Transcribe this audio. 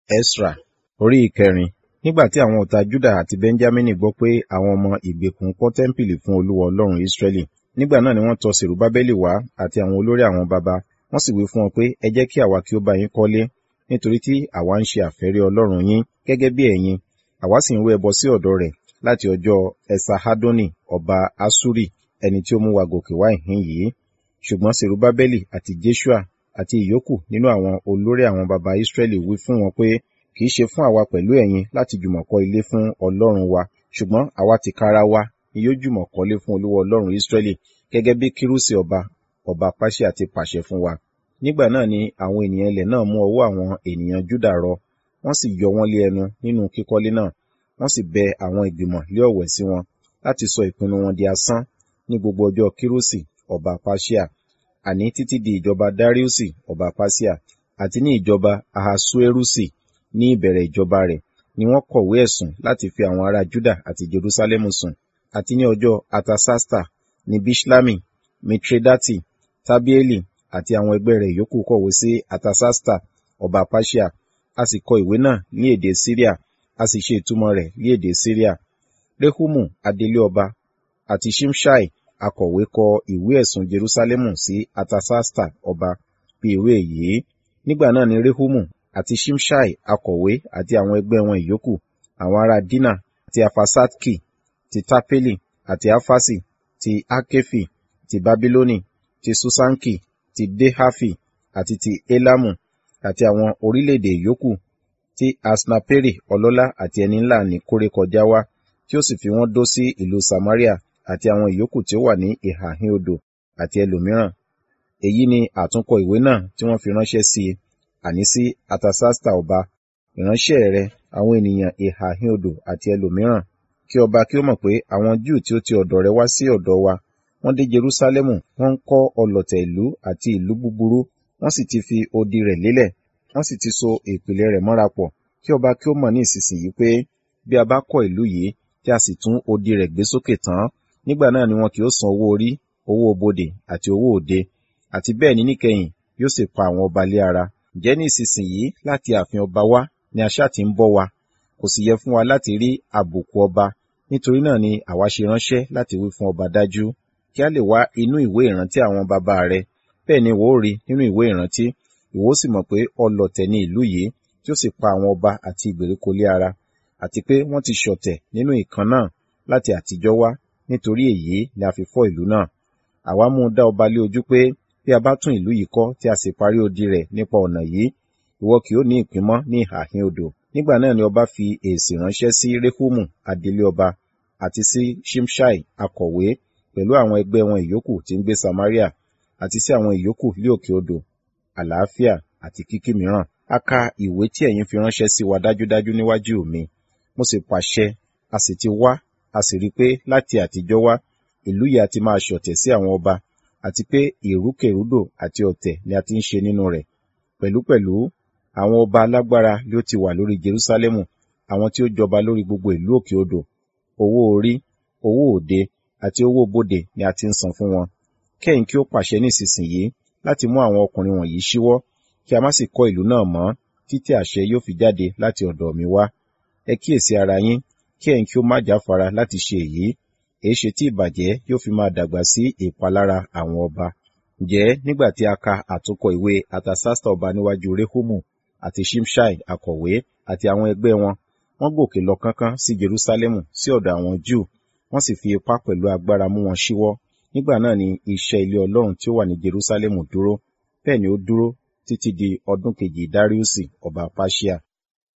Esra orí ìkẹrin. Nígbà tí àwọn ọ̀tá Júdà àti Bẹ́ńjámínì gbọ́ pé àwọn ọmọ ìgbèkùn kọ́ tẹ́ḿpìlì fún Olúwa Ọlọ́run Ísírẹ́lì, nígbà náà ni wọ́n tọ Sèrúbábẹ́lì wá àti àwọn olórí àwọn baba, wọ́n sì wí fún wọn pé, ẹ jẹ́ kí àwa kí ó bá yín kọ́lé, nítorí tí àwa ń ṣe àfẹ́rí Ọlọ́run yín gẹ́gẹ́ bí ẹ̀yin, àwa sì ń rú ẹbọ sí ọ̀dọ̀ rẹ̀ láti ọjọ́ Esarhadoni ọba Aṣuri, ẹni tí ó mú wa gòkè wá ìhín yìí. Ṣùgbọ́n Sèrúbábẹ́lì àti Jeṣua àti ìyókù nínú àwọn olórí àwọn baba Ísírẹ́lì wí fún wọn pé, kì í ṣe fún àwa pẹ̀lú ẹ̀yin láti jùmọ̀ kọ́ ilé fún Ọlọ́run wa, ṣùgbọ́n àwa tìkára wa ni yóò jùmọ̀ kọ́lé fún Olúwa Ọlọ́run Ísírẹ́lì, gẹ́gẹ́ bí Kírúsì ọba Persia ti pàṣẹ fún wa. Nígbà náà ni àwọn ènìyàn ilẹ̀ náà mú ọwọ́ àwọn ènìyàn Júdà rọ, wọ́n sì yọ wọ́n lé ẹnu nínú kíkọ́lé náà, wọ́n sì bẹ àwọn ìgbìmọ̀ lé ọ̀wẹ̀ sí wọn láti sọ ìpinnu wọn di asán ní gbogbo ọjọ́ Kírúsì ọba Persia, àní títí di ìjọba Dariusi ọba Persia, àti ní ìjọba Ahasuerusi ní ìbẹ̀rẹ̀ ìjọba rẹ̀ ni wọ́n kọ̀wé ẹ̀sùn láti fi àwọn ará Júdà àti Jerúsálẹ́mù sùn, àti ní ọjọ́ Artasasta ní Biṣlami, Mitredati, Tabieli àti àwọn ẹgbẹ́ rẹ̀ yòókù kọ̀wé sí Artasasta ọba Persia, a sì kọ ìwé náà ní èdè Syria, a sì ṣe ìtumọ̀ rẹ̀ ní èdè Syria. Rehumu adelé ọba àti Ṣimṣai akọ̀wé kọ ìwé ẹ̀sùn Jerúsálẹ́mù sí Artasasta ọba bí ìwé yìí. Nígbà náà ni Rehumu àti Ṣimṣai akọ̀wé àti àwọn ẹgbẹ́ wọn ìyókù, àwọn ará Dina, ti Afasatki, ti Tapeli, àti Afasi, ti Akefi, ti Babiloni, ti Susanki, ti Dehafi, àti ti Elamu, àti àwọn orílẹ̀-èdè ìyókù, tí Asnaperi ọlọ́lá àti ẹni ńlá ní kórè kọjá wá, tí ó sì fi wọ́n dó sí ìlú Samaria, àti àwọn ìyókù tí ó wà ní ìhà ìhín odò, àti ẹlòmíràn. Èyí ni àtúnkọ ìwé náà tí wọ́n fi ránṣẹ́ sí i, àní sí Artasasta ọba, ìránṣẹ́ rẹ̀, àwọn ènìyàn ìhà ìhín odò àti ẹlòmíràn, kí ọba kí ó mọ̀ pé àwọn Júù tí ó ti ọ̀dọ̀ rẹ̀ wá sí ọ̀dọ̀ wa, wọ́n dé Jerúsálẹ́mù, wọ́n ń kọ́ ọlọ̀tẹ̀ ìlú àti ìlú búburú, wọ́n sì ti fi odi rẹ̀ lélẹ̀, wọ́n sì ti so ìpìlẹ̀ rẹ̀ mọ́ra pọ̀, kí ọba kí ó mọ̀ ní ìsinsìnyí pé bí a bá kọ́ ìlú yìí tí a sì tún odi rẹ̀ gbé sókè tán, nígbà náà ni wọn kì yóò san owó orí, owó bodè àti owó òde, àti bẹ́ẹ̀ ni níkẹyìn yóò sì pa àwọn ọba lé ara. Ǹjẹ́ ní ìsinsìnyí láti ààfin ọba wá ni aṣá ti ń bọ́ wa, kò sì yẹ fún wa láti rí àbùkù ọba, nítorí náà ni àwa ṣe ránṣẹ́ láti wí fún ọba dájú, kí a lè wá inú ìwé ìrántí àwọn baba rẹ̀, bẹ́ẹ̀ ni ìwọ ó rí nínú ìwé ìrántí, ìwọ ó sì mọ̀ pé ọlọ̀tẹ̀ ni ìlú yìí, tí ó sì pa àwọn ọba àti ìgbèríko lé ara, àti pé wọ́n ti ṣọ̀tẹ̀ nínú ìkan náà láti àtijọ́ wá, nítorí èyí ni a fi fọ́ ìlú náà. Àwa mú un dá ọba lé ojú pé bí a bá tún ìlú yìí kọ́ tí a sì parí odi rẹ̀ nípa ọ̀nà yìí, ìwọ kì yóò ní ìpín mọ́ ní ìhà ìhín odò. Nígbà náà ni ọba fi èsì ránṣẹ́ sí Rehumu adelé ọba àti sí Ṣimṣai akọ̀wé pẹ̀lú àwọn ẹgbẹ́ wọn ìyókù tí ń gbé Samaria, àti sí àwọn ìyókù lé òkè odò, àlàáfíà àti kíkí mìíràn. A ka ìwé tí ẹ̀yin fi ránṣẹ́ sí wa dájúdájú níwájú mi. Mo sì pàṣẹ, a sì ti wá, a sì rí pé láti àtijọ́ wá, ìlú yìí a ti máa ṣọ̀tẹ̀ sí àwọn ọba, àti pé ìrúkèrúdò àti ọ̀tẹ̀ ni a ti ń ṣe nínú rẹ̀. Pẹ̀lúpẹ̀lú, àwọn ọba alágbára ló ti wà lórí Jerúsálẹ́mù, àwọn tí ó jọba lórí gbogbo ìlú òkè odò. Owó orí, owó òde, àti owó bodè ni a ti ń san fún wọn. Kẹ́yìn kí ó pàṣẹ ní ìsinsìnyí láti mú àwọn ọkùnrin wọ̀nyí ṣíwọ́, kí a má sì kọ́ ìlú náà mọ́, títí àṣẹ yóò fi jáde láti ọ̀dọ̀ mi wá. Ẹ kíyèsí ara yín, kí ẹ̀yin kí ó má jáfara láti ṣe èyí, èéṣe tí ìbàjẹ́ yóò fi máa dàgbà sí ìpalára àwọn ọba. Ǹjẹ́ nígbà tí a ka àtúnkọ ìwé Artasasta ọba níwájú Rehumu àti Ṣimṣai akọ̀wé àti àwọn ẹgbẹ́ wọn, wọ́n gòkè lọ kánkán sí Jerúsálẹ́mù sí ọ̀dọ̀ àwọn Júù, wọ́n sì fi ipá pẹ̀lú agbára mú wọn ṣíwọ́. Nígbà náà ni iṣẹ́ ilé Ọlọ́run tí ó wà ní Jerúsálẹ́mù dúró, bẹ́ẹ̀ ni ó dúró títí di ọdún kejì Dariusi ọba Persia.